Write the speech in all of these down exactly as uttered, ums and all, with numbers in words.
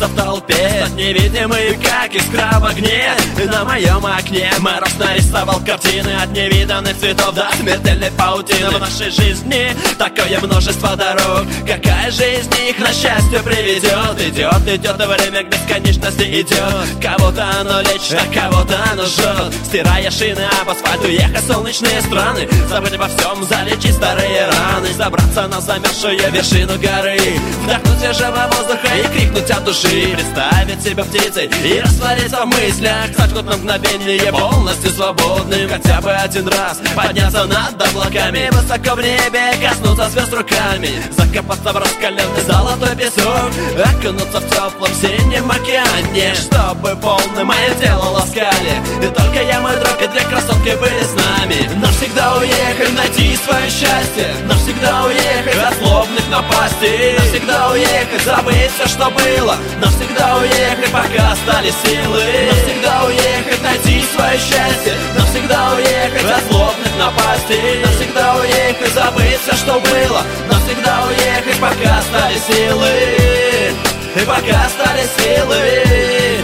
раствориться в толпе, стать невидимым, как искра в огне. И на моем окне Мороз нарисовал картины от невиданных цветов до смертельной паутины. В нашей жизни такое множество дорог, какая же из них на счастье приведет? Идет, идет, и время к бесконечности идет. Кого-то оно лечит, а кого-то оно жжет, стирая шины об асфальт, уехать в солнечные страны, забыть обо всем, залечить старые раны, забраться на замерзшую вершину горы, вдохнуть свежего воздуха и крикнуть от души, представить себя птицей и раствориться в мыслях, стать хоть на мгновение полностью свободным, хотя бы один раз подняться над облаками, высоко в небе коснуться звезд руками, закопаться в раскаленный золотой песок, окунуться в теплом синем океане, чтобы полным мое тело ласкали. И только я, мой друг, и две красотки были с нами. Навсегда уехать, найти свое счастье, навсегда уехать от злобных напастей, навсегда уехать, забыть все, что было, навсегда уехать, пока остались силы, навсегда уехать, найти свое счастье, навсегда уехать от злобных напастей, навсегда уехать, забыть все, что было, навсегда уехать, пока остались силы, и пока остались силы.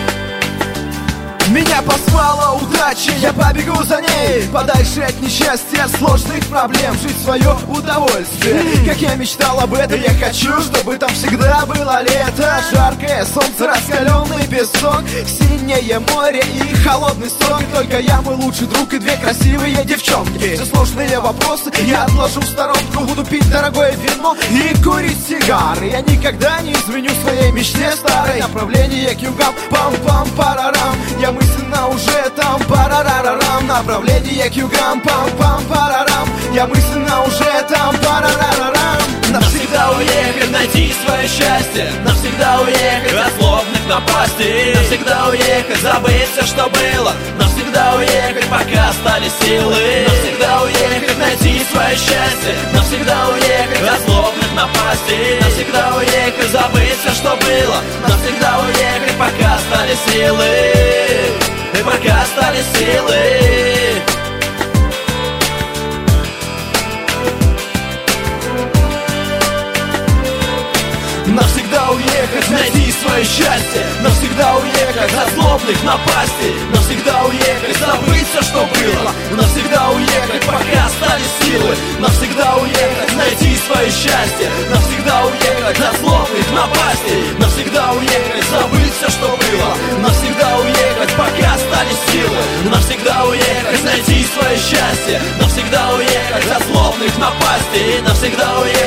Меня позвала удача, я побегу за ней, подальше от несчастья, от сложных проблем, жить в свое удовольствие. Как я мечтал об этом, я хочу, чтобы там всегда было лето, жаркое солнце, раскаленный песок, синее море и холодный сон. Только я, мой лучший друг, и две красивые девчонки. Все сложные вопросы я отложу в сторонку, буду пить дорогое вино и курить сигары. Я никогда не изменю своей мечте старой, направление к югам, пам-пам-парарам. Я мысленно уже там, парарарарам, направление к югам, пам-пам-парарам. Я мысленно уже там, парарарарам. Навсегда уехать, найти свое счастье, навсегда уехать от злобных напастей, навсегда уехать, забыть все, что было, навсегда уехать, пока остались силы, навсегда уехать, найти свое счастье, навсегда уехать от злобных напастей, навсегда уехать, забыть все, что было, навсегда уехать, пока остались силы, и пока остались силы. Навсегда уехать, найти свое счастье, навсегда уехать от злобных напастей, навсегда уехать, забыть все, что было, навсегда уехать, пока остались силы, навсегда уехать, найти свое счастье, навсегда уехать от злобных напастей, навсегда уехать, забыть все, что было, навсегда уехать, пока остались силы, навсегда уехать, найти свое счастье, навсегда уехать от злобных напастей, навсегда уехать.